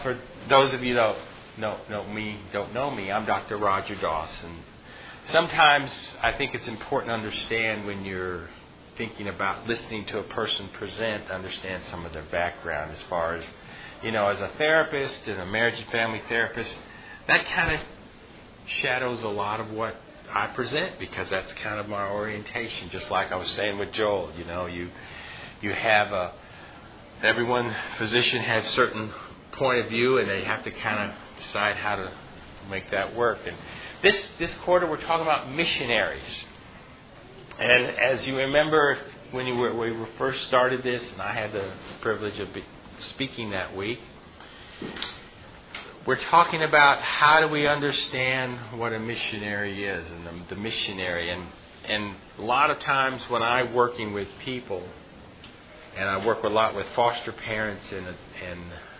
for those of you that don't know me, I'm Dr. Roger Dawson. Sometimes I think it's important to understand when you're thinking about listening to a person present, to understand some of their background as far as, as a therapist and a marriage and family therapist, that kind of shadows a lot of what I present because that's kind of my orientation. Just like I was saying with Joel, you have everyone physician has certain point of view and they have to kind of decide how to make that work. And this quarter we're talking about missionaries. And as you remember, when we first started this, and I had the privilege of speaking that week, we're talking about how do we understand what a missionary is and the missionary. And a lot of times when I'm working with people, and I work a lot with foster parents and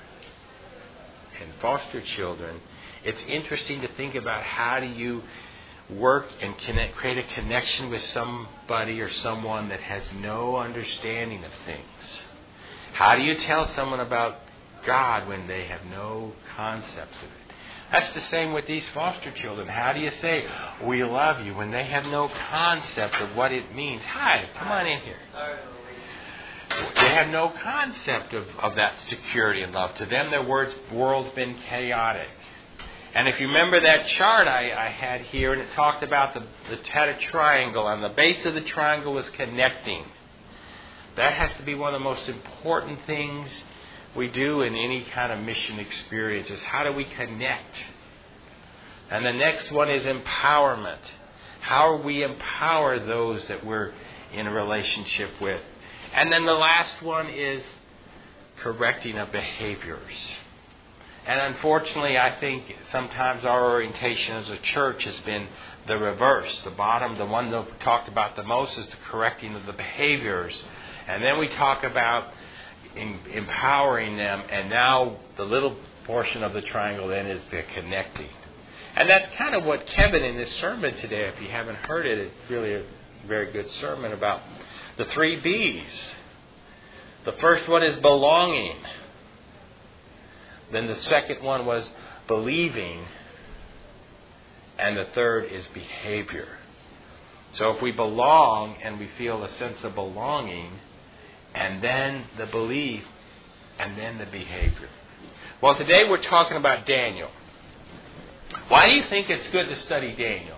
foster children, it's interesting to think about how do you work and create a connection with somebody or someone that has no understanding of things. How do you tell someone about God when they have no concept of it? That's the same with these foster children. How do you say, we love you, when they have no concept of what it means? Hi, come on in here. They have no concept of that security and love. To them, their world's been chaotic. And if you remember that chart I had here, and it talked about had a triangle, and the base of the triangle was connecting. That has to be one of the most important things we do in any kind of mission experience, is how do we connect? And the next one is empowerment. How we empower those that we're in a relationship with. And then the last one is correcting of behaviors. And unfortunately, I think sometimes our orientation as a church has been the reverse. The bottom, the one that we talked about the most, is the correcting of the behaviors. And then we talk about empowering them. And now the little portion of the triangle then is the connecting. And that's kind of what Kevin in this sermon today, if you haven't heard it, it's really a very good sermon about the 3 B's. The first one is belonging. Then the second one was believing. And the third is behavior. So if we belong and we feel a sense of belonging, and then the belief, and then the behavior. Well, today we're talking about Daniel. Why do you think it's good to study Daniel?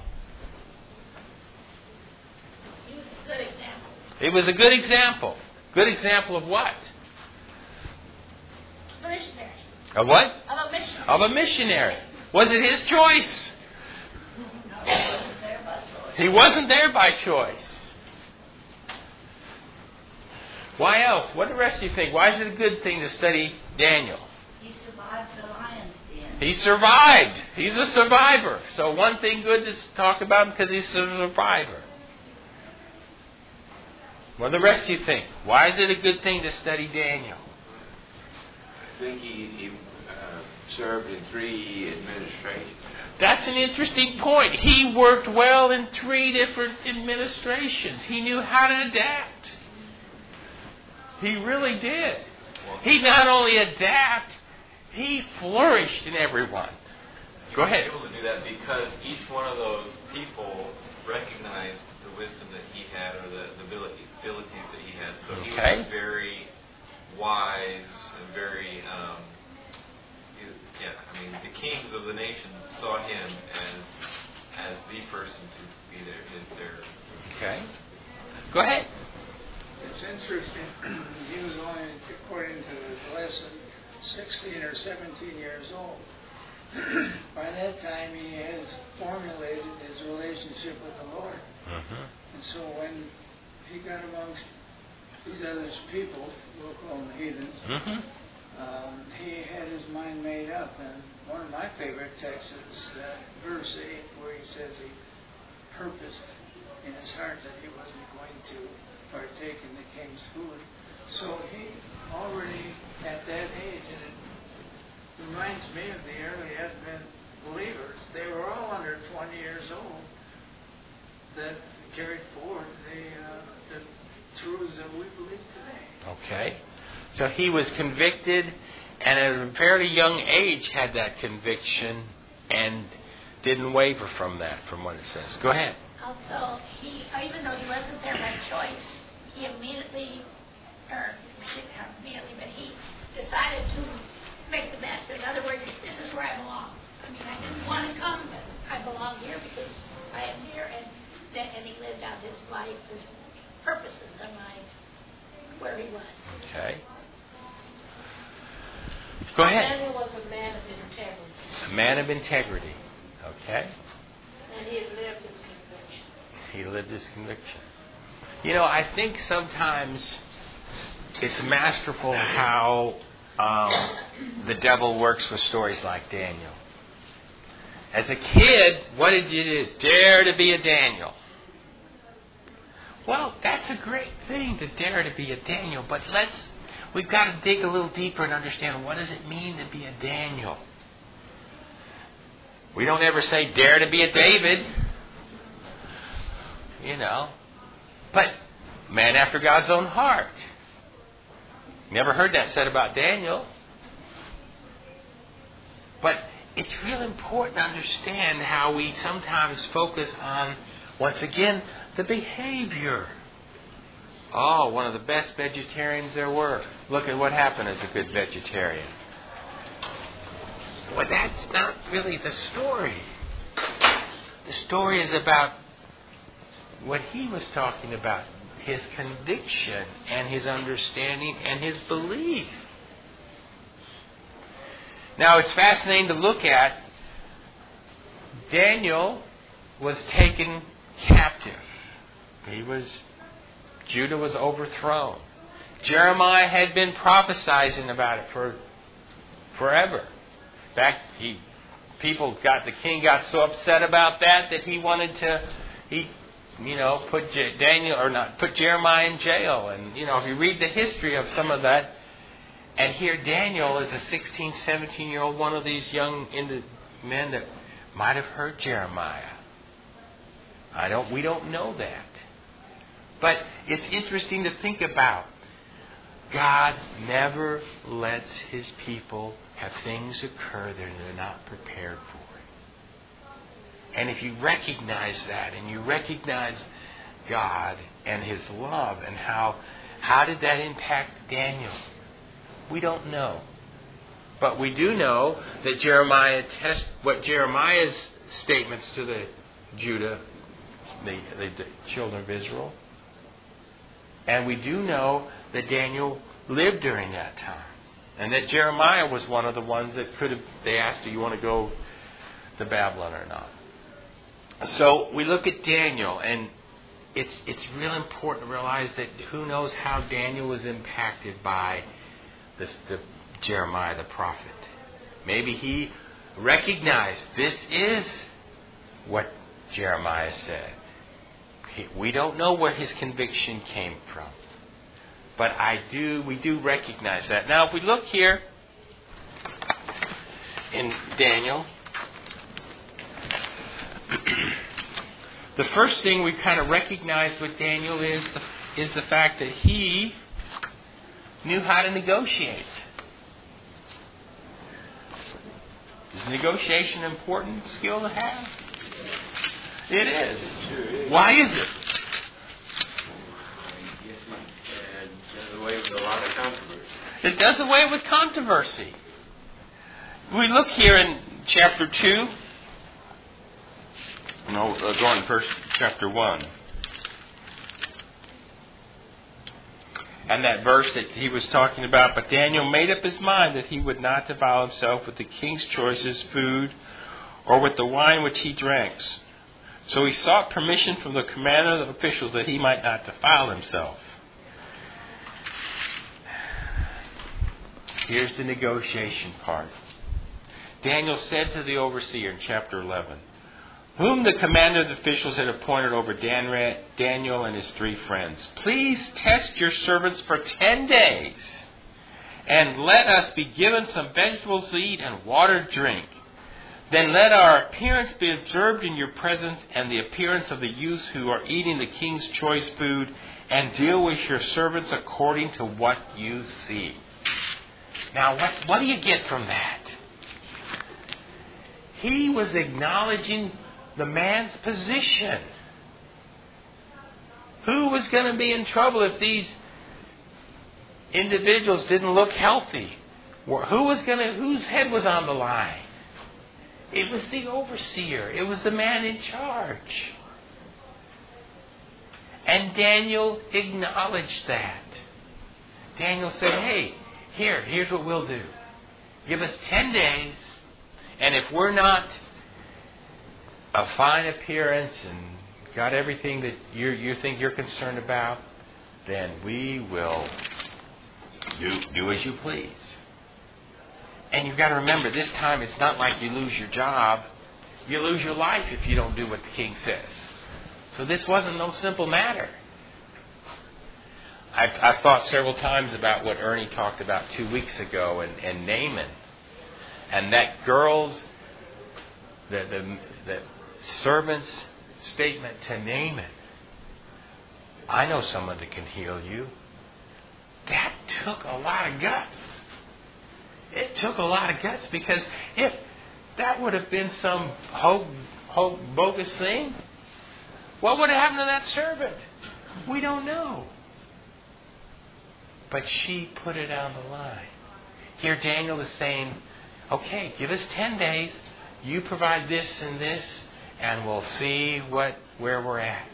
He was a good example. It was a good example. Good example of what? A missionary. Of what? Of a missionary. Of a missionary. Was it his choice? No, he wasn't there by choice. He wasn't there by choice. Why else? What do the rest of you think? Why is it a good thing to study Daniel? He survived the lion's den. He survived. He's a survivor. So one thing good to talk about because he's a survivor. What do the rest of you think? Why is it a good thing to study Daniel? I think he served in 3 administrations. That's an interesting point. He worked well in 3 different administrations. He knew how to adapt. He really did. He not only adapted, he flourished in everyone. He Go ahead. was able to do that because each one of those people recognized the wisdom that he had, or the abilities that he had. So he was very wise and very, the kings of the nation saw him as the person to be there. Okay. Go ahead. It's interesting. He was only, according to the lesson, 16 or 17 years old. By that time, he has formulated his relationship with the Lord. Mm-hmm. And so when he got amongst these other people, we'll call them heathens, he had his mind made up. And one of my favorite texts is verse 8, where he says he purposed in his heart that he wasn't going to partake in the king's food. So he already, at that age, and it reminds me of the early Advent believers, they were all under 20 years old that carried forward the truths that we believe today. Okay. So he was convicted and at a fairly young age had that conviction and didn't waver from that, from what it says. Go ahead. Also, even though he wasn't there by choice, he immediately, but he decided to make the best. In other words, this is where I belong. I mean, I didn't want to come, but I belong here because I am here, and he lived out his life, his purposes in life, where he was. Okay. Go ahead. Daniel was a man of integrity. A man of integrity. Okay. And he had lived his conviction. He lived his conviction. You know, I think sometimes it's masterful how the devil works with stories like Daniel. As a kid, what did you do? Dare to be a Daniel. Well, that's a great thing to dare to be a Daniel, but we've got to dig a little deeper and understand, what does it mean to be a Daniel? We don't ever say dare to be a David. You know. But man after God's own heart. Never heard that said about Daniel. But it's real important to understand how we sometimes focus on, once again, the behavior. Oh, one of the best vegetarians there were. Look at what happened as a good vegetarian. Well, that's not really the story. The story is about what he was talking about. His conviction and his understanding and his belief. Now, it's fascinating to look at. Daniel was taken captive. Judah was overthrown. Jeremiah had been prophesizing about it for forever. In fact, the king got so upset about that he wanted to, put Jeremiah in jail. And, if you read the history of some of that, and here Daniel is a 16, 17-year-old, one of these young men that might have heard Jeremiah. We don't know that. But it's interesting to think about. God never lets His people have things occur that they're not prepared for. And if you recognize that, and you recognize God and His love, and how did that impact Daniel? We don't know. But we do know that Jeremiah's statements to the Judah, the children of Israel. And we do know that Daniel lived during that time. And that Jeremiah was one of the ones that they asked, do you want to go to Babylon or not? So we look at Daniel, and it's real important to realize that who knows how Daniel was impacted by the Jeremiah the prophet. Maybe he recognized this is what Jeremiah said. We don't know where his conviction came from. But we do recognize that. Now, if we look here in Daniel, the first thing we kind of recognize with Daniel is the fact that he knew how to negotiate. Is negotiation an important skill to have? It is. Sure is. Why is it? It does away with a lot of controversy. It does away with controversy. We look here in chapter 2. Going first, chapter 1. And that verse that he was talking about, but Daniel made up his mind that he would not defile himself with the king's choicest food or with the wine which he drinks. So he sought permission from the commander of the officials that he might not defile himself. Here's the negotiation part. Daniel said to the overseer in chapter 11, whom the commander of the officials had appointed over Daniel and his 3 friends, please test your servants for 10 days, and let us be given some vegetables to eat and water to drink. Then let our appearance be observed in your presence and the appearance of the youths who are eating the king's choice food, and deal with your servants according to what you see. Now, what do you get from that? He was acknowledging the man's position. Who was going to be in trouble if these individuals didn't look healthy? Whose head was on the line? It was the overseer. It was the man in charge. And Daniel acknowledged that. Daniel said, hey, here's what we'll do. Give us 10 days, and if we're not a fine appearance and got everything that you think you're concerned about, then we will do as you please. And you've got to remember, this time it's not like you lose your job. You lose your life if you don't do what the king says. So this wasn't no simple matter. I've thought several times about what Ernie talked about 2 weeks ago and Naaman. And that girl's, the servant's statement to Naaman, I know someone that can heal you. That took a lot of guts. It took a lot of guts, because if that would have been some bogus thing, what would have happened to that servant? We don't know. But she put it on the line. Here Daniel is saying, okay, give us 10 days. You provide this and this, and we'll see where we're at.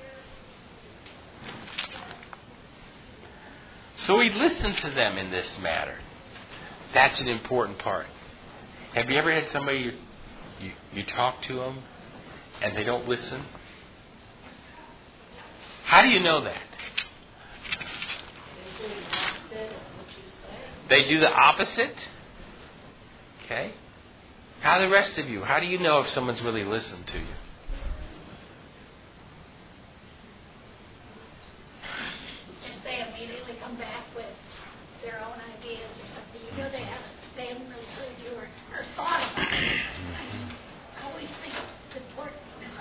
So he listened to them in this matter. That's an important part. Have you ever had somebody you talk to them and they don't listen? How do you know that? They do the opposite? Okay. How the rest of you? How do you know if someone's really listened to you? If they immediately come back with their own ideas or something, you know they haven't really heard you or thought about it. I always think it's important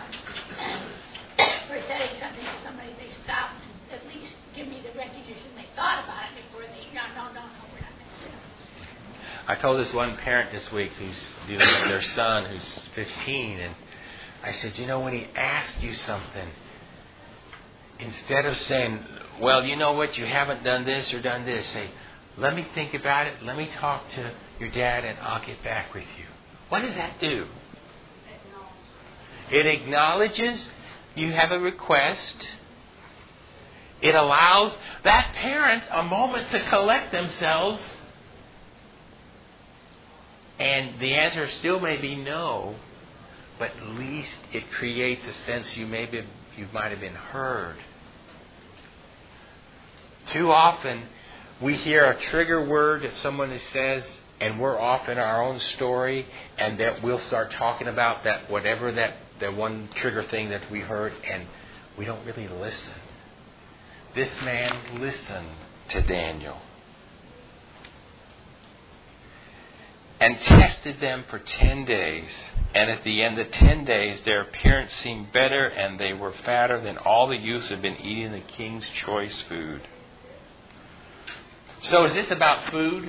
for saying something to somebody, they stop and at least give me the recognition they thought about it before they, no, we're not going to do it. I told this one parent this week who's dealing with their son who's 15, and I said, when he asks you something, instead of saying, well, you know what, you haven't done this or done this, say, let me think about it, let me talk to your dad, and I'll get back with you. What does that do? It acknowledges you have a request. It allows that parent a moment to collect themselves. And the answer still may be no, but at least it creates a sense you might have been heard. Too often, we hear a trigger word that someone says, and we're off in our own story, and that we'll start talking about that whatever that one trigger thing that we heard, and we don't really listen. This man listened to Daniel and tested them for 10 days. And at the end of 10 days, their appearance seemed better, and they were fatter than all the youths who had been eating the king's choice food. So is this about food?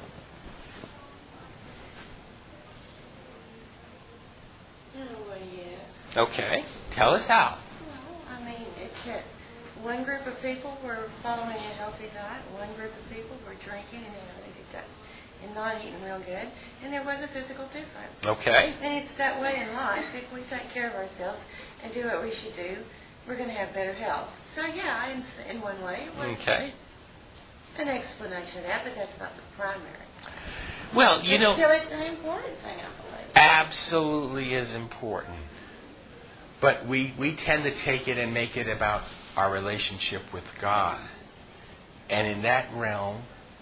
Okay. Tell us how. Well, it's that one group of people were following a healthy diet, one group of people were drinking and not eating real good, and there was a physical difference. Okay. And it's that way in life. If we take care of ourselves and do what we should do, we're going to have better health. So, in one way, it was an explanation of that, but that's not the primary. Well, Still, it's an important thing, I believe. Absolutely is important. But we tend to take it and make it about our relationship with God. And in that realm,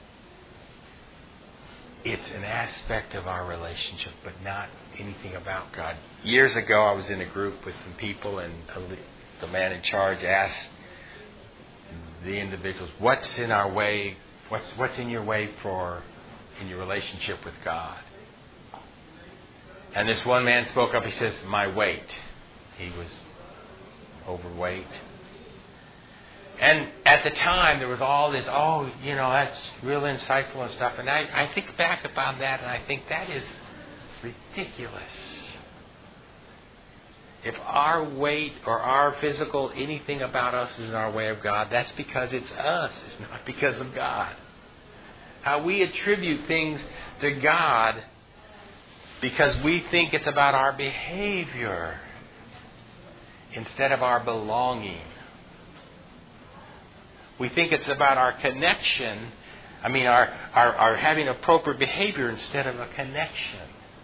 it's an aspect of our relationship, but not anything about God. Years ago, I was in a group with some people, and the man in charge asked the individuals, what's in our way, what's in your way in your relationship with God? And this one man spoke up, he says, my weight. He was overweight. And at the time, there was all this, that's real insightful and stuff. And I think back about that, and I think that is ridiculous. If our weight or our physical, anything about us is in our way of God, that's because it's us. It's not because of God. How we attribute things to God because we think it's about our behavior instead of our belonging. We think it's about our connection. Our having appropriate behavior instead of a connection.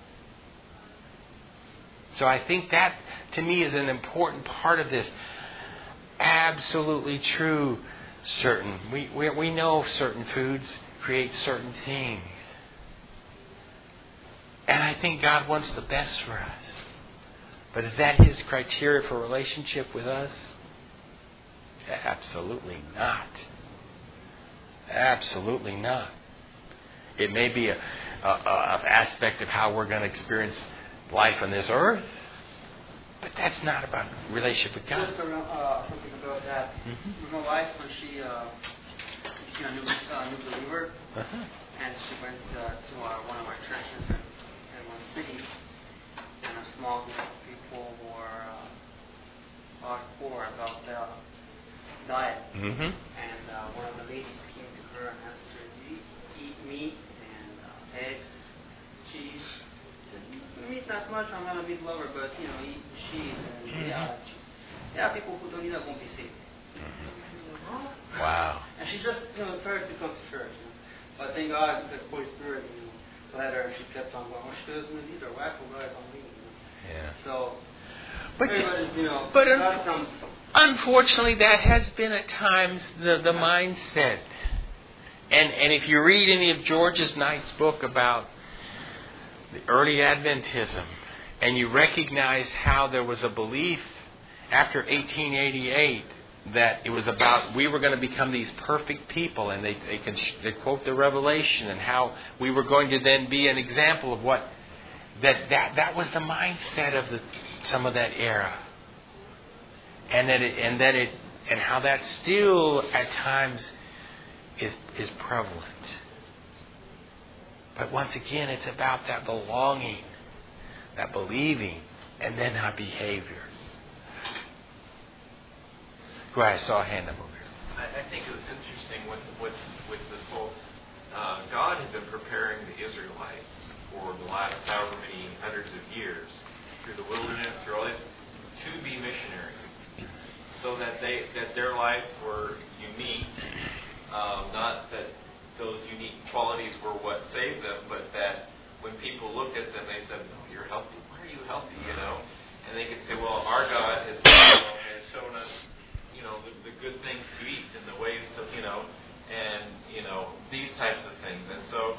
So I think that, to me, is an important part of this. Absolutely true. We know certain foods create certain things. And I think God wants the best for us. But is that His criteria for relationship with us? Absolutely not. Absolutely not. It may be an aspect of how we're going to experience life on this earth, but that's not about relationship with God. Just something about that. My wife, when she became a new believer, and she went to one of our churches in one city, and a small group of people were hardcore about diet. And one of the ladies came to her and asked her, "Do you eat meat and eggs, cheese?" Meat not much, I'm not a meat lover, but eat cheese and cheese. Yeah, people who don't eat that won't be saved. Wow. And she just started to come to church. But thank God the Holy Spirit led her, and she kept on going. Well, she doesn't eat her wife guys on me. Yeah. So but everybody's unfortunately, that has been at times the mindset. And if you read any of George's Knight's book about the early Adventism, and you recognize how there was a belief after 1888 that it was about we were going to become these perfect people, and they quote the Revelation and how we were going to then be an example of what that was the mindset of some of that era, and how that still at times is prevalent. But once again, it's about that belonging, that believing, and then our behavior. Go ahead, I saw a hand up over here. I think it was interesting with this whole... God had been preparing the Israelites for the last however many hundreds of years, through the wilderness, through all this, to be missionaries, so that their lives were unique. Not that those unique qualities were what saved them, but that when people looked at them, they said, "No, you're healthy. Why are you healthy?" And they could say, "Well, our God has shown us, the good things to eat and the ways to, and these types of things." And so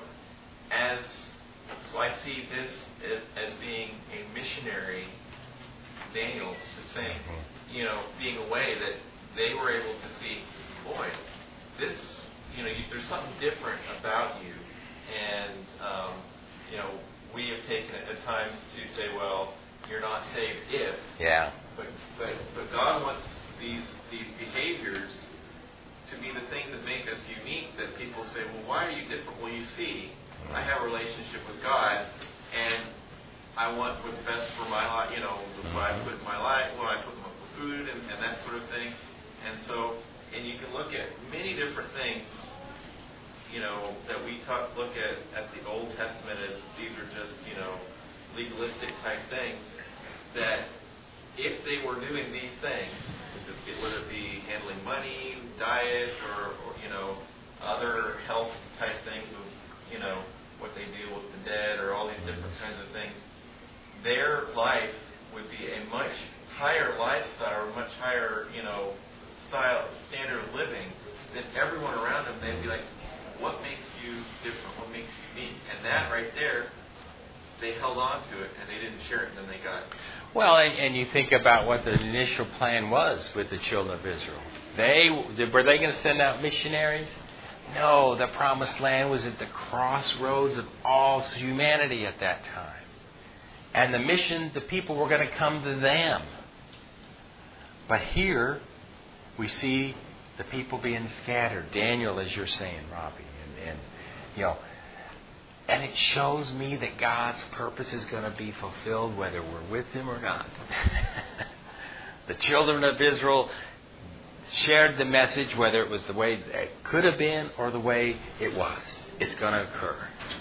I see this as being a missionary. Daniel's saying, being a way that they were able to see, boy, this. There's something different about you, and we have taken it at times to say, well, you're not saved if. Yeah. But God wants these behaviors to be the things that make us unique. That people say, well, why are you different? Well, you see, I have a relationship with God, and I want what's best for my life. What I put in my life, what I put in my food, and that sort of thing. And so. And you can look at many different things, that we look at the Old Testament as these are just, legalistic type things, that if they were doing these things, whether it be handling money, diet, or other health type things of, what they deal with the dead, or all these different kinds of things, their life would be a much higher lifestyle, or much higher, standard of living, then everyone around them, they'd be like, what makes you different? What makes you unique? And that right there, they held on to it, and they didn't share it, and then they got it. Well, and you think about what the initial plan was with the children of Israel. Were they going to send out missionaries? No, the promised land was at the crossroads of all humanity at that time. And the people were going to come to them. But here, we see The people being scattered. Daniel, as you're saying, Robbie. And and it shows me that God's purpose is going to be fulfilled whether we're with Him or not. The children of Israel shared the message, whether it was the way it could have been or the way it was. It's going to occur.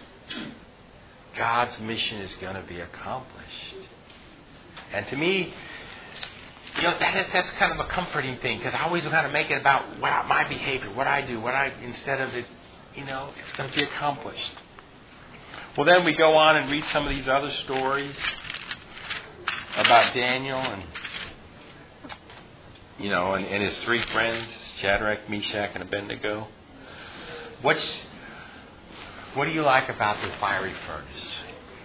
God's mission is going to be accomplished. And to me, that's kind of a comforting thing, because I always got to make it about my behavior, what I do, instead of it, it's going to be accomplished. Well, then we go on and read some of these other stories about Daniel and his three friends, Shadrach, Meshach, and Abednego. What do you like about the fiery furnace?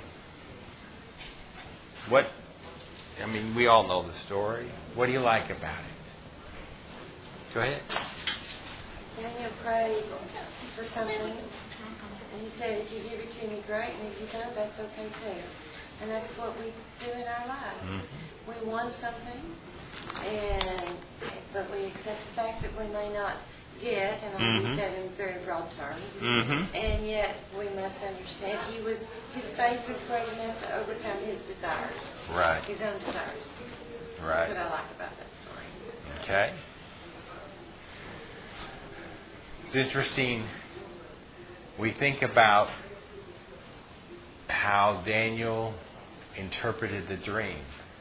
We all know the story. What do you like about it? Go ahead. Daniel prayed for something, and he said, if you give it to me, great, and if you don't, that's okay too. And that's what we do in our lives. Mm-hmm. We want something, but we accept the fact that we may not get, and I'll use that in very broad terms. Mm-hmm. And yet we must understand his faith was great enough to overcome his desires. Right. His own desires. Right. That's what I like about that story. Okay. It's interesting. We think about how Daniel interpreted the dream.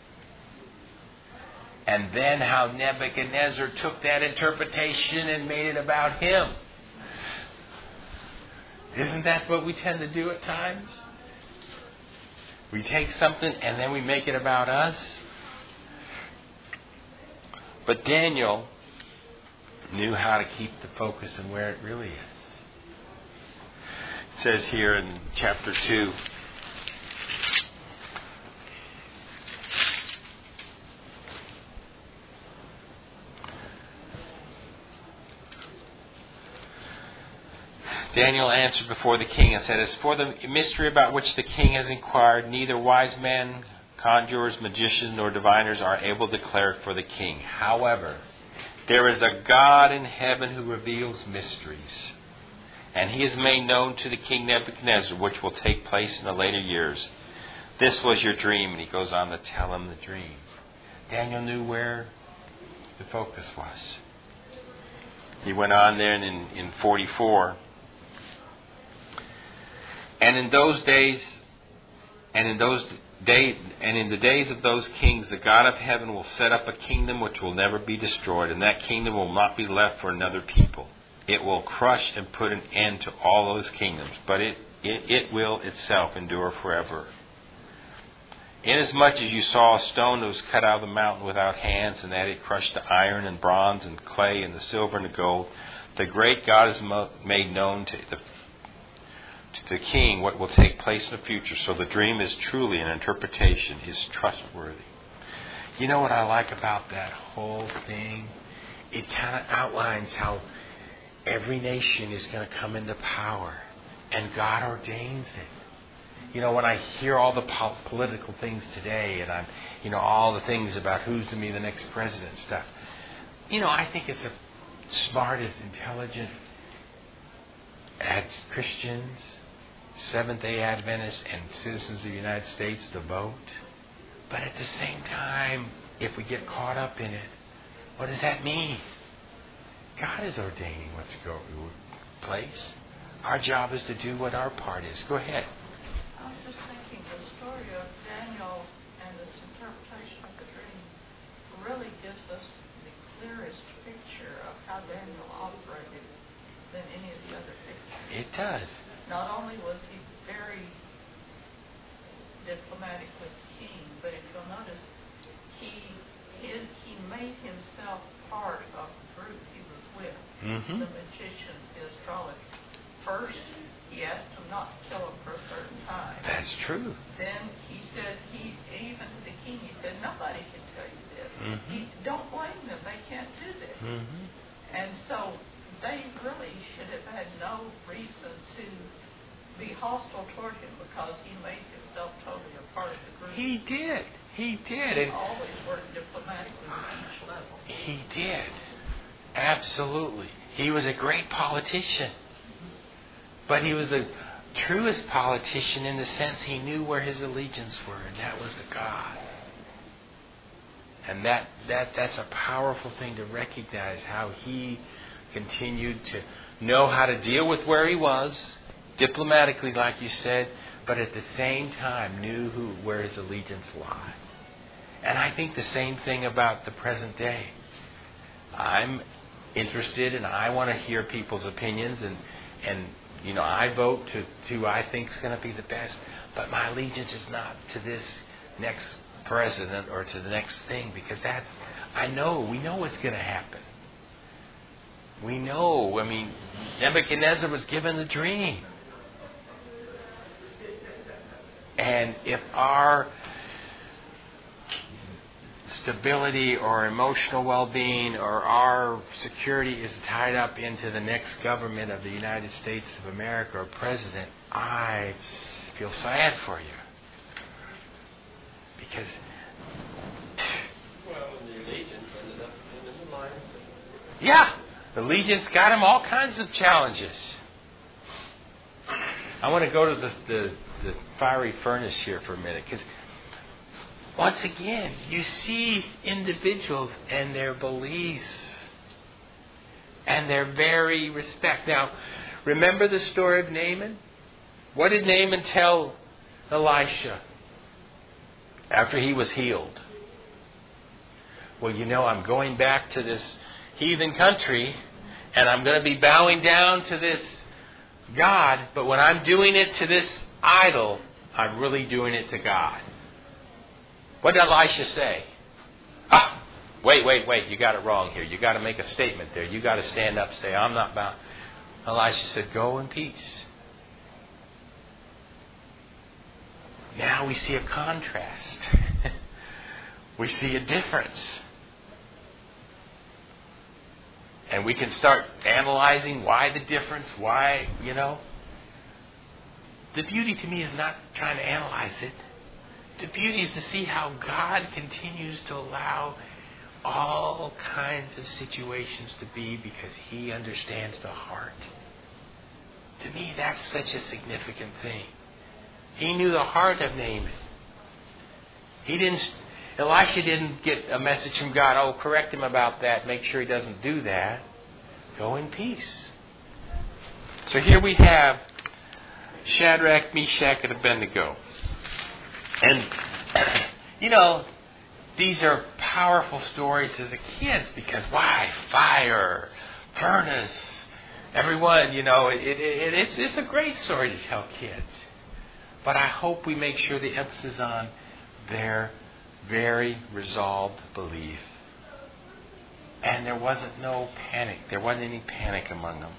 And then how Nebuchadnezzar took that interpretation and made it about him. Isn't that what we tend to do at times? We take something and then we make it about us. But Daniel knew how to keep the focus on where it really is. It says here in chapter 2, Daniel answered before the king and said, as for the mystery about which the king has inquired, neither wise men, conjurers, magicians, nor diviners are able to declare it for the king. However, there is a God in heaven who reveals mysteries, and He has made known to the king Nebuchadnezzar which will take place in the later years. This was your dream, and he goes on to tell him the dream. Daniel knew where the focus was. He went on there in 44. And in the days of those kings, the God of heaven will set up a kingdom which will never be destroyed, and that kingdom will not be left for another people. It will crush and put an end to all those kingdoms, but it will itself endure forever. Inasmuch as you saw a stone that was cut out of the mountain without hands, and that it crushed the iron and bronze and clay and the silver and the gold, the great God has made known to the king what will take place in the future. So the dream is truly an interpretation, is trustworthy. You know what I like about that whole thing? It kind of outlines how every nation is going to come into power, and God ordains it. When I hear all the political things today, and all the things about who's to be the next president and stuff, I think it's a smartest, intelligent, as Christians, Seventh-day Adventists, and citizens of the United States to vote. But at the same time, if we get caught up in it, what does that mean? God is ordaining what's going to place. Our job is to do what our part is. Go ahead. I was just thinking the story of Daniel and this interpretation of the dream really gives us the clearest picture of how Daniel operated than any of the other pictures. It does. Not only was he very diplomatic with the king, but if you'll notice, he made himself part of the group he was with. Mm-hmm. The magician, the astrologer. First, he asked him not to kill him for a certain time. That's true. Then he said, even to the king, he said, nobody can tell you this. Mm-hmm. Don't blame them. They can't do this. Mm-hmm. And so they really should have had no reason to be hostile toward him because he made himself totally a part of the group. He did. He always worked diplomatically at each level. He did. Absolutely. He was a great politician. But he was the truest politician in the sense he knew where his allegiance were, and that was to God. And that's a powerful thing to recognize, how he continued to know how to deal with where he was, diplomatically, like you said, but at the same time knew where his allegiance lie. And I think the same thing about the present day. I'm interested and I want to hear people's opinions, and I vote to who I think is going to be the best, but my allegiance is not to this next president or to the next thing, because we know what's going to happen. We know. Nebuchadnezzar was given the dream. And if our stability or emotional well-being or our security is tied up into the next government of the United States of America or president, I feel sad for you. Because the allegiance ended up in the lion's den. Yeah, the allegiance got him all kinds of challenges. I want to go to the fiery furnace here for a minute, because once again, you see individuals and their beliefs and their very respect. Now, remember the story of Naaman? What did Naaman tell Elisha after he was healed? Well, I'm going back to this heathen country, and I'm going to be bowing down to this God, but when I'm doing it to this idol, I'm really doing it to God. What did Elisha say? Wait, you got it wrong here. You got to make a statement there. You got to stand up and say, I'm not bound. Elisha said, go in peace. Now we see a contrast. We see a difference. And we can start analyzing why the difference, why. The beauty to me is not trying to analyze it. The beauty is to see how God continues to allow all kinds of situations to be, because He understands the heart. To me, that's such a significant thing. He knew the heart of Naaman. Elisha didn't get a message from God, correct him about that, make sure he doesn't do that. Go in peace. So here we have Shadrach, Meshach, and Abednego. And, these are powerful stories as a kid, because why? Fire, furnace, everyone, it's a great story to tell kids. But I hope we make sure the emphasis on their very resolved belief. And there wasn't no panic. There wasn't any panic among them.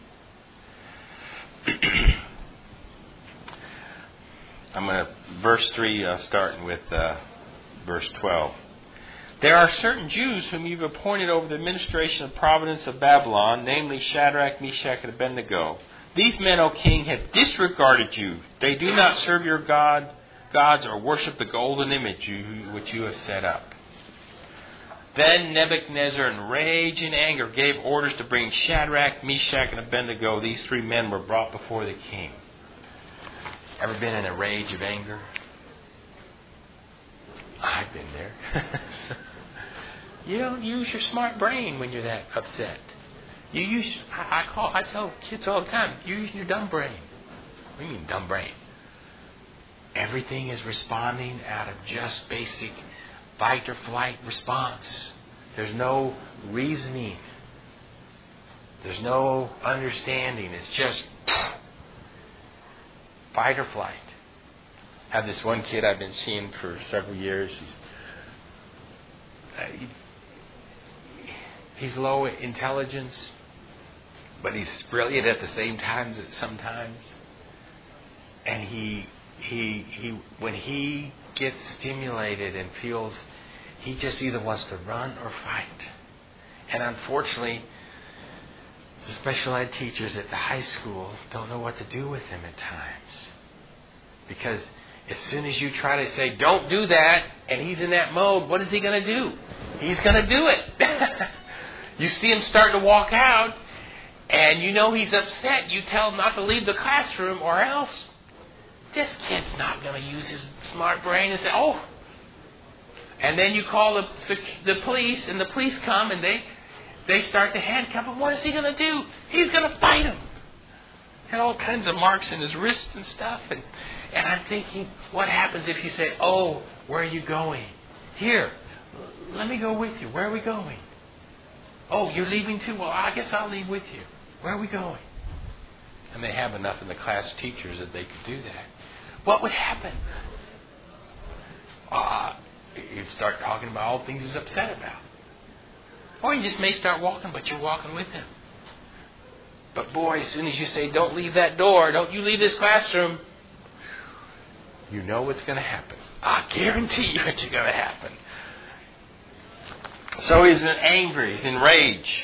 I'm going to, verse 3, starting with verse 12. There are certain Jews whom you've appointed over the administration of province of Babylon, namely Shadrach, Meshach, and Abednego. These men, O king, have disregarded you. They do not serve your gods or worship the golden image which you have set up. Then Nebuchadnezzar, in rage and anger, gave orders to bring Shadrach, Meshach, and Abednego. These three men were brought before the king. Ever been in a rage of anger? I've been there. You don't use your smart brain when you're that upset. I tell kids all the time, use your dumb brain. What do you mean dumb brain? Everything is responding out of just basic fight or flight response. There's no reasoning. There's no understanding. It's just fight or flight. I have this one kid I've been seeing for several years. He's low intelligence, but he's brilliant at the same time sometimes. And he when he gets stimulated and feels, he just either wants to run or fight. And unfortunately, the special ed teachers at the high school don't know what to do with him at times. Because as soon as you try to say, don't do that, and he's in that mode, what is he going to do? He's going to do it. You see him starting to walk out, and you know he's upset. You tell him not to leave the classroom, or else this kid's not going to use his smart brain and say, oh. And then you call the police, and the police come, and they start to handcuff him. What is he going to do? He's going to fight him. Had all kinds of marks in his wrist and stuff. And I'm thinking, what happens if you say, oh, where are you going? Here, let me go with you. Where are we going? Oh, you're leaving too? Well, I guess I'll leave with you. Where are we going? And they have enough in the class teachers that they could do that. What would happen? You'd start talking about all the things he's upset about. Or you just may start walking, but you're walking with him. But boy, as soon as you say, don't leave that door, don't you leave this classroom, you know what's going to happen. I guarantee you it's going to happen. So he's angry, he's enraged.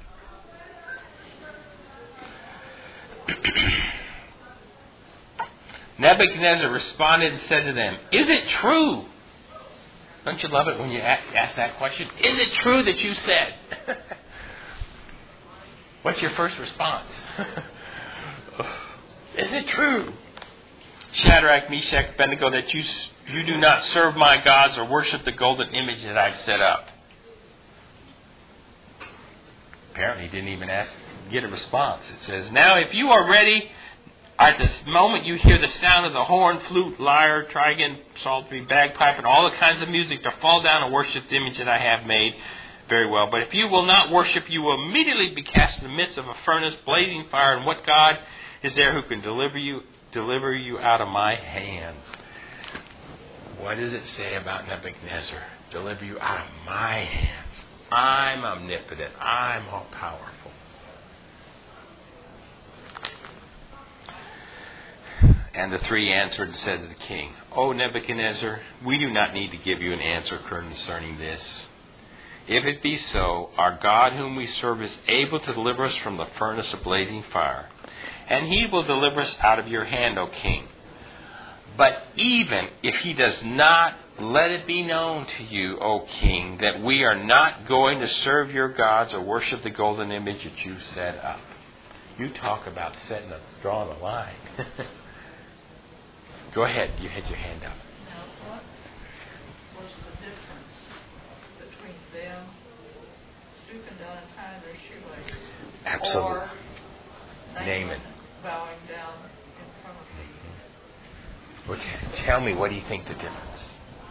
Nebuchadnezzar responded and said to them, is it true? Don't you love it when you ask that question? Is it true that you said? What's your first response? Is it true? Shadrach, Meshach, Abednego, that you do not serve my gods or worship the golden image that I've set up? Apparently he didn't even get a response. It says, now if you are ready, at this moment you hear the sound of the horn, flute, lyre, trigon, psaltery, bagpipe, and all the kinds of music to fall down and worship the image that I have made. Very well. But if you will not worship, you will immediately be cast in the midst of a furnace, blazing fire. And what God is there who can deliver you out of my hands? What does it say about Nebuchadnezzar? Deliver you out of my hands. I'm omnipotent. I'm all powerful. And the three answered and said to the king, O Nebuchadnezzar, we do not need to give you an answer concerning this. If it be so, our God whom we serve is able to deliver us from the furnace of blazing fire, and he will deliver us out of your hand, O king. But even if he does not, let it be known to you, O king, that we are not going to serve your gods or worship the golden image that you set up. You talk about drawing a line. Go ahead, you had your hand up. Now, what was the difference between them stooping down and tying their shoelaces? Absolutely. Or Naaman bowing down in front of the... Well, tell me, what do you think the difference?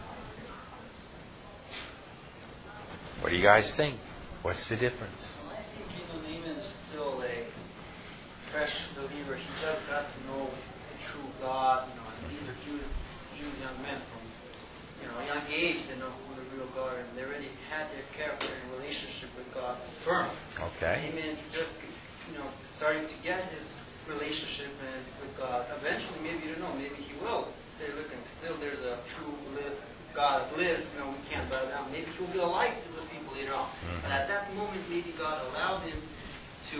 What do you guys think? What's the difference? Well, I think Naaman's still a fresh believer. He just got to know the true God, and these are Jewish young men from a young age. They know who the real God is, and they already had their character and relationship with God firm. Okay. Naaman just starting to get his relationship with God. Eventually, maybe you don't know, maybe he will say, look, and still there's a true God that lives. We can't bow down. Maybe he will be a light to the people later on. Mm-hmm. But at that moment, maybe God allowed him to,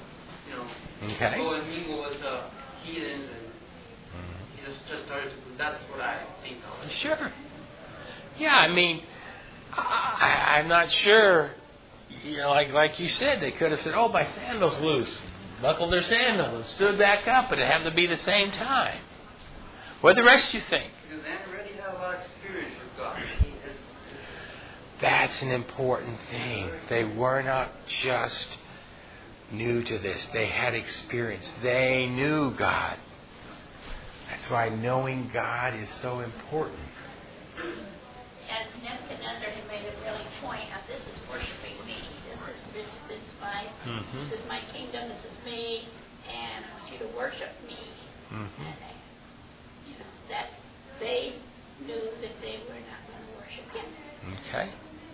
go and mingle with the heathens, and he just started to. That's what I think of. Sure. Yeah, I mean, I'm not sure. Like you said, they could have said, "Oh, my sandal's loose," buckled their sandal and stood back up, and it happened to be the same time. What the rest you think? Because Aaron already had a lot of experience with God. That's an important thing. They were not just new to this. They had experience. They knew God. That's why knowing God is so important. And Nebuchadnezzar had made a really point of, this is worshiping me. This is my kingdom. This is me, and I want you to worship me. Mm-hmm. And that they knew that they were not going to worship him. Okay.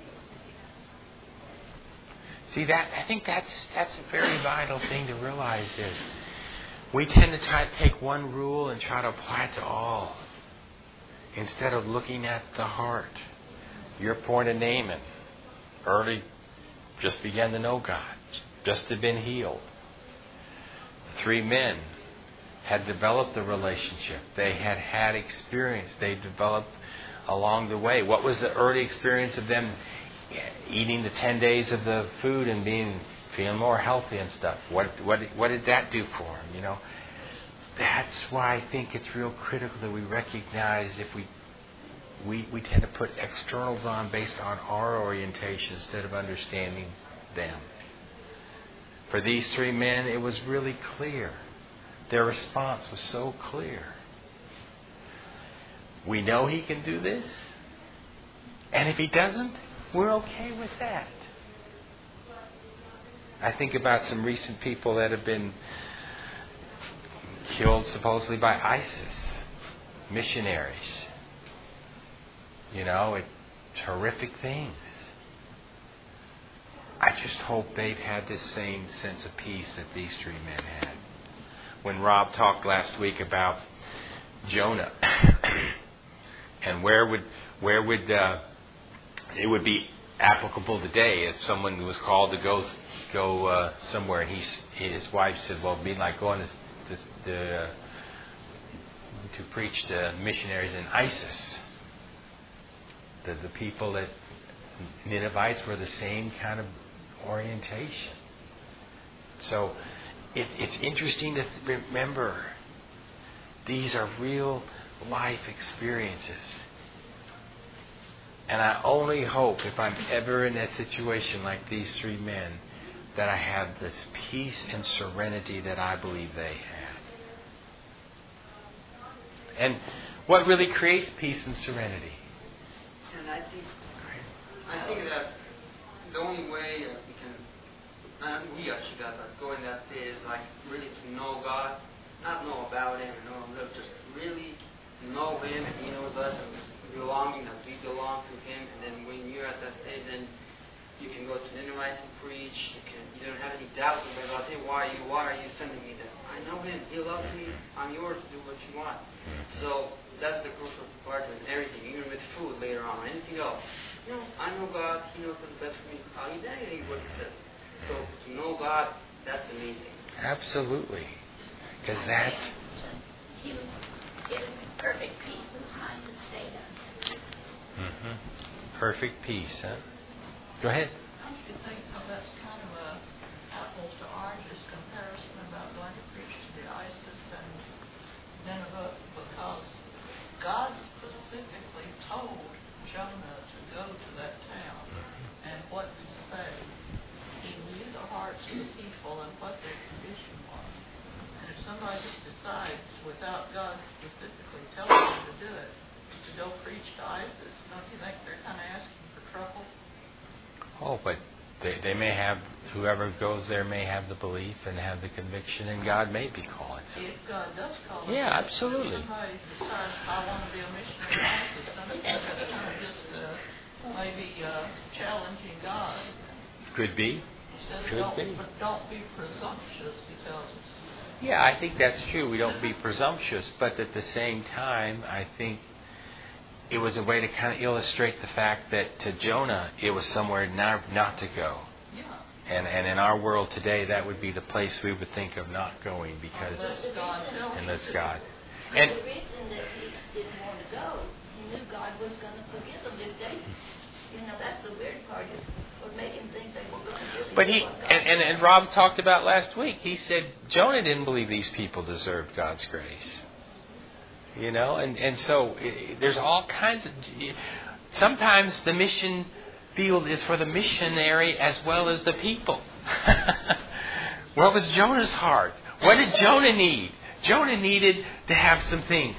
See, I think that's a very vital thing to realize is we tend to try to take one rule and try to apply it to all instead of looking at the heart. Your point of Naaman, early just began to know God, just had been healed. The three men had developed a relationship. They had experience. They developed along the way. What was the early experience of them eating the 10 days of the food and feeling more healthy and stuff. What did that do for him? You know, that's why I think it's real critical that we recognize if we tend to put externals on based on our orientation instead of understanding them. For these three men, it was really clear. Their response was so clear. We know he can do this, and if he doesn't, we're okay with that. I think about some recent people that have been killed supposedly by ISIS, missionaries. You know, it's horrific things. I just hope they've had this same sense of peace that these three men had. When Rob talked last week about Jonah, and where would it would be applicable today if someone was called to go somewhere, and his wife said, "Well, it'd be like going to preach to missionaries in ISIS." The people that Ninevites were the same kind of orientation. So it's interesting to remember these are real life experiences. And I only hope, if I'm ever in a situation like these three men, that I have this peace and serenity that I believe they had. And what really creates peace and serenity? And I think that the only way we can, we actually got to go in that state is like really to know God, not know about Him, just really know Him, and He knows us, and belonging that we belong to Him. And then when you're at that state, then you can go to Ninevites and preach. You don't have any doubts about, hey, why are you sending me there? I know Him. He loves me. I'm yours to do what you want. So that's the crucial part in everything, even with food later on, or anything else. I know God. He knows what's best for me. I'll eat anything what He says. So to know God, that's the main thing. Absolutely. Because that's... He was given perfect peace and time to stay down there. Perfect peace, huh? Go ahead. I should think that's kind of a apples to oranges comparison about going to preach to the ISIS and Nineveh, because God specifically told Jonah to go to that town. And what did He say? He knew the hearts of the people and what their condition was. And if somebody just decides, without God specifically telling them to do it, to go preach to ISIS, don't you think they're kind of asking for trouble? Oh, but they may have, whoever goes there may have the belief and have the conviction, and God may be calling them. If God does call them. Yeah, absolutely. If somebody decides, I want to be a missionary to ISIS, then it's kind of just maybe challenging God. Could be. He says, Could be. Don't be presumptuous, He tells us. Yeah, I think that's true. We don't be presumptuous, but at the same time, I think it was a way to kind of illustrate the fact that to Jonah, it was somewhere not to go. Yeah. And in our world today, that would be the place we would think of not going because unless God. And the reason that he didn't want to go, he knew God was going to forgive him if they. That's the weird part is what made him think they were going to really. But and Rob talked about last week. He said Jonah didn't believe these people deserved God's grace. And so there's all kinds of... Sometimes the mission field is for the missionary as well as the people. What was Jonah's heart? What did Jonah need? Jonah needed to have some things.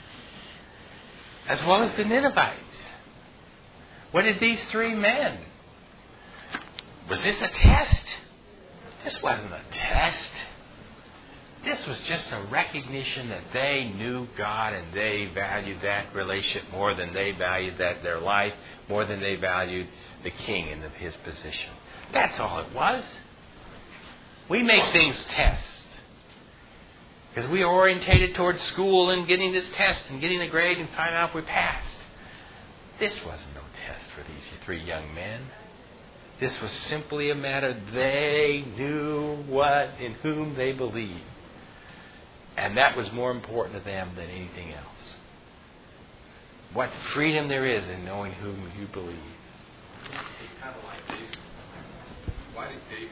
As well as the Ninevites. What did these three men? Was this a test? This wasn't a test. This was just a recognition that they knew God and they valued that relationship more than they valued their life, more than they valued the king and his position. That's all it was. We make things tests. Because we are orientated towards school and getting this test and getting a grade and finding out if we passed. This wasn't no test for these three young men. This was simply a matter they knew what in whom they believed. And that was more important to them than anything else. What freedom there is in knowing whom you believe. kind of like David. Why did he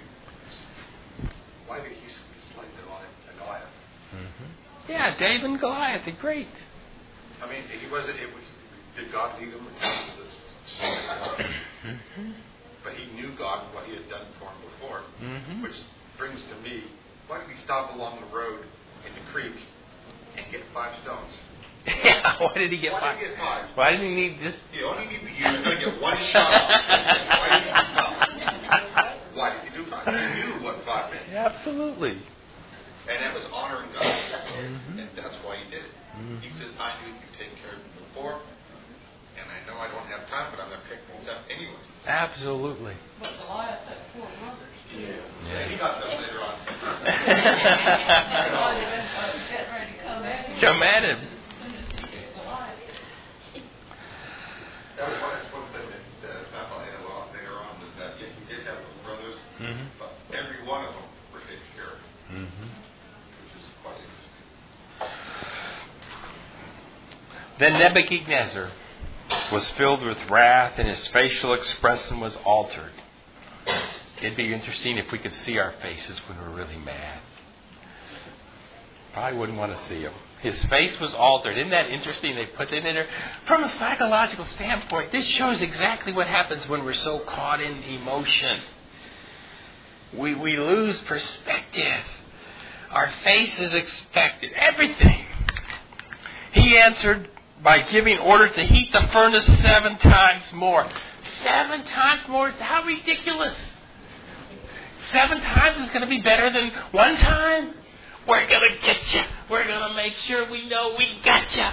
slay Goliath? Mm-hmm. Yeah, David and Goliath are great. I mean, did God lead him? Mm-hmm. But he knew God and what he had done for him before. Mm-hmm. Which brings to me, why did he stop along the road in the creek and get 5 stones? Yeah, why did he get 5? Why did he get 5? Why did he need this? You only need to use to get 1 shot off. Why did he do 5? Why did he do 5? He knew what 5 meant. Absolutely. And that was honoring God. Mm-hmm. And that's why he did it. Mm-hmm. He said, I knew you'd take care of me before, and I know I don't have time, but I'm going to pick things up anyway. Absolutely. But Goliath had 4 brothers. Yeah, he got them later on. Everybody was getting ready to come at him. Come at him. That was one thing that Papa had a lot later on, was that he did have those brothers, but every one of them were taken care of, which is quite interesting. Then Nebuchadnezzar was filled with wrath, and his facial expression was altered. It'd be interesting if we could see our faces when we're really mad. Probably wouldn't want to see them. His face was altered. Isn't that interesting? They put it in there. From a psychological standpoint, this shows exactly what happens when we're so caught in emotion. We lose perspective. Our face is expected. Everything. He answered by giving order to heat the furnace 7 times more. 7 times more? How ridiculous. 7 times is going to be better than 1 time? We're going to get you. We're going to make sure we know we got you.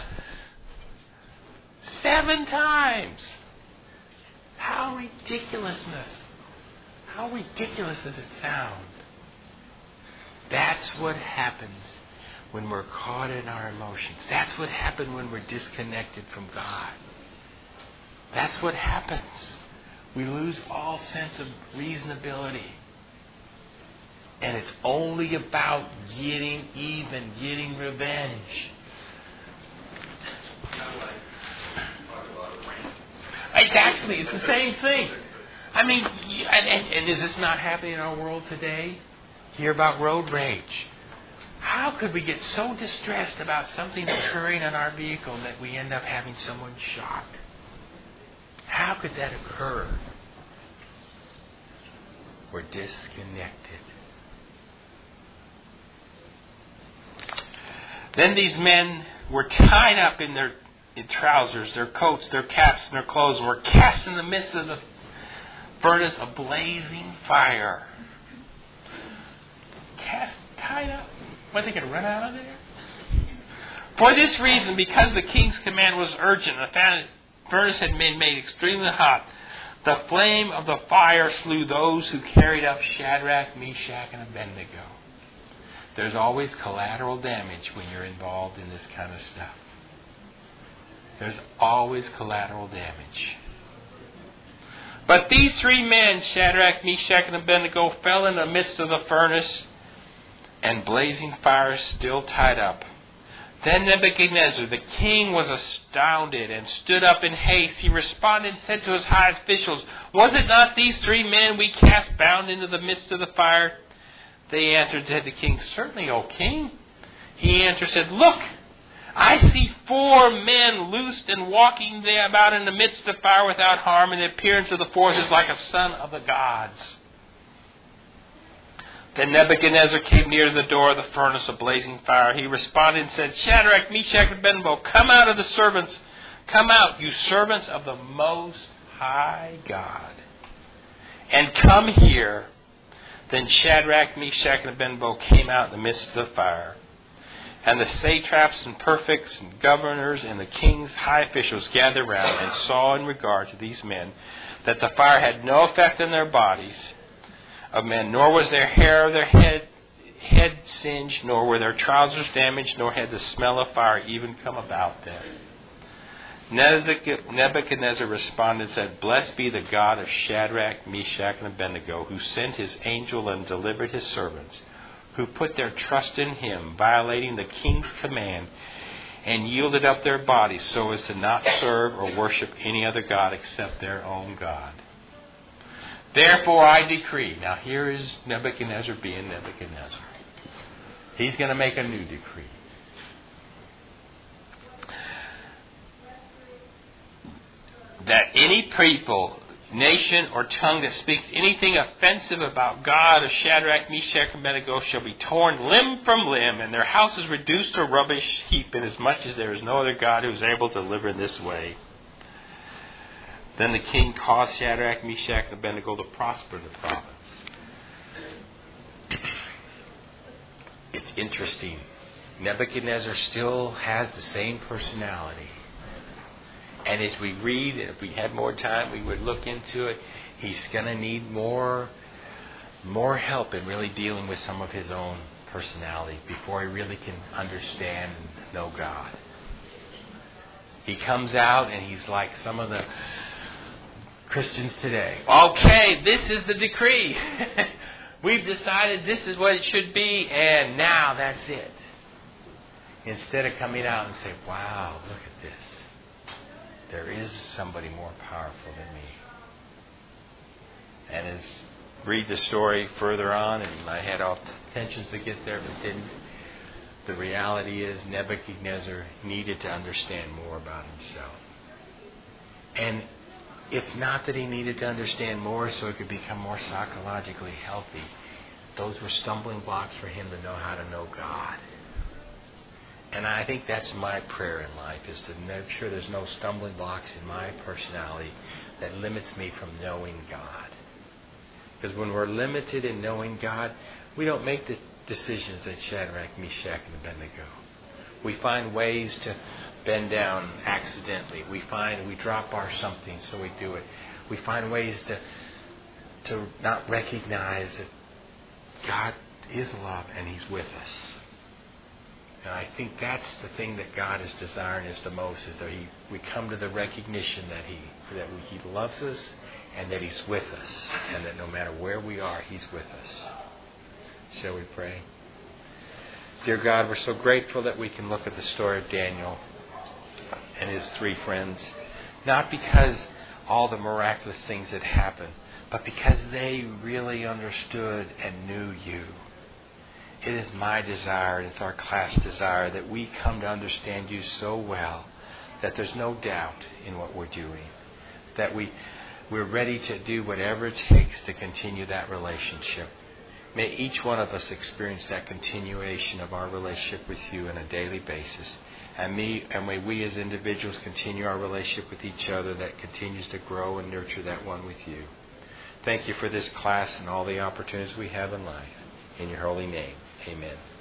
7 times. How ridiculousness. How ridiculous does it sound? That's what happens when we're caught in our emotions. That's what happens when we're disconnected from God. That's what happens. We lose all sense of reasonability. And it's only about getting even, getting revenge. Exactly, it's the same thing. I mean, and is this not happening in our world today? Hear about road rage. How could we get so distressed about something occurring in our vehicle that we end up having someone shot? How could that occur? We're disconnected. Then these men were tied up in their trousers, their coats, their caps, and their clothes, and were cast in the midst of the furnace of blazing fire. Tied up? What, they could run out of there? For this reason, because the king's command was urgent, the furnace had been made extremely hot, the flame of the fire slew those who carried up Shadrach, Meshach, and Abednego. There's always collateral damage when you're involved in this kind of stuff. There's always collateral damage. But these 3 men, Shadrach, Meshach, and Abednego, fell in the midst of the furnace, and blazing fire still tied up. Then Nebuchadnezzar, the king, was astounded and stood up in haste. He responded and said to his high officials, "Was it not these 3 men we cast bound into the midst of the fire?" They answered and said to the king, "Certainly, O king." He answered and said, "Look, I see 4 men loosed and walking there about in the midst of the fire without harm, and the appearance of the 4th is like a son of the gods." Then Nebuchadnezzar came near to the door of the furnace of blazing fire. He responded and said, "Shadrach, Meshach, and Abednego, come out of the servants. Come out, you servants of the Most High God, and come here." Then Shadrach, Meshach, and Abednego came out in the midst of the fire. And the satraps and prefects and governors and the king's high officials gathered round and saw in regard to these men that the fire had no effect on their bodies of men, nor was their hair of their head singed, nor were their trousers damaged, nor had the smell of fire even come about them. Nebuchadnezzar responded and said, "Blessed be the God of Shadrach, Meshach, and Abednego, who sent his angel and delivered his servants, who put their trust in him, violating the king's command, and yielded up their bodies so as to not serve or worship any other god except their own God." Therefore I decree. Now here is Nebuchadnezzar being Nebuchadnezzar. He's going to make a new decree. That any people, nation, or tongue that speaks anything offensive about God of Shadrach, Meshach, and Abednego shall be torn limb from limb, and their houses reduced to a rubbish heap, inasmuch as there is no other God who is able to deliver in this way. Then the king caused Shadrach, Meshach, and Abednego to prosper in the province. It's interesting. Nebuchadnezzar still has the same personality. And as we read, and if we had more time, we would look into it. He's going to need more help in really dealing with some of his own personality before he really can understand and know God. He comes out and he's like some of the Christians today. Okay, this is the decree. We've decided this is what it should be, and now that's it. Instead of coming out and say, wow, look at this. There is somebody more powerful than me. And as read the story further on, and I had all intentions to get there but didn't. The reality is Nebuchadnezzar needed to understand more about himself. And it's not that he needed to understand more so he could become more psychologically healthy. Those were stumbling blocks for him to know how to know God. And I think that's my prayer in life, is to make sure there's no stumbling blocks in my personality that limits me from knowing God. Because when we're limited in knowing God, we don't make the decisions that Shadrach, Meshach, and Abednego. We find ways to bend down accidentally. We drop our something, so we do it. We find ways to not recognize that God is love and He's with us. And I think that's the thing that God is desiring us the most, is that we come to the recognition that He loves us and that He's with us, and that no matter where we are, He's with us. Shall we pray? Dear God, we're so grateful that we can look at the story of Daniel and his three friends, not because all the miraculous things had happened, but because they really understood and knew You. It is my desire, and it's our class desire, that we come to understand You so well that there's no doubt in what we're doing. That we're ready to do whatever it takes to continue that relationship. May each one of us experience that continuation of our relationship with You on a daily basis. And may we as individuals continue our relationship with each other that continues to grow and nurture that one with You. Thank You for this class and all the opportunities we have in life. In Your holy name. Amen.